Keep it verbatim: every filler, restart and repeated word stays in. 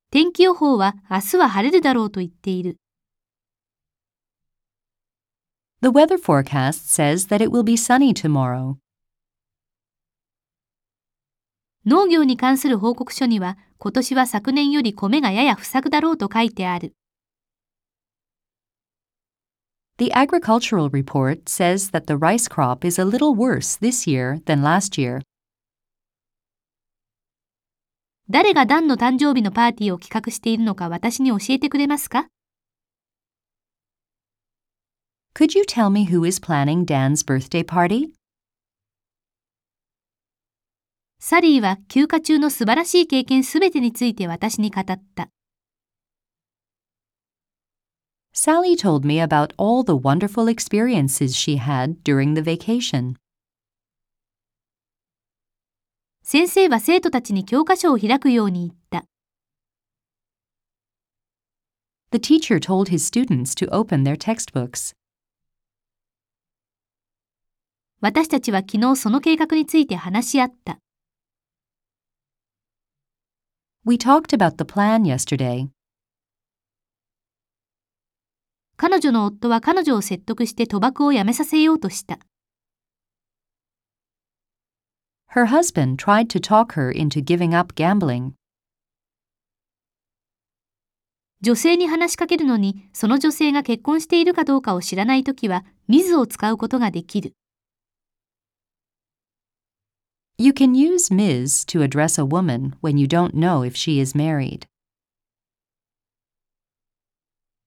天気予報は明日は晴れるだろうと言っている。 The weather forecast says that it will be sunny tomorrow. 農業に関する報告書には、今年は昨年より米がやや不作だろうと書いてある。 The agricultural report says that the rice crop is a little worse this year than last year. 誰がダンの誕生日のパーティーを企画しているのか私に教えてくれますか？ Could you tell me who is planning Dan's birthday party? サリーは休暇中の素晴らしい経験すべてについて私に語った。 Sally told me about all the wonderful experiences she had during the vacation. 先生は生徒たちに教科書を開くように言った。 The teacher told his students to open their textbooks. 私たちは昨日その計画について話し合った。 We talked about the plan yesterday. 彼女の夫は彼女を説得して賭博をやめさせようとした。 Her husband tried to talk her into giving up gambling. 女性に話しかけるのに、その女性が結婚しているかどうかを知らないときは、水を使うことができる。 You can use Miz to address a woman when you don't know if she is married.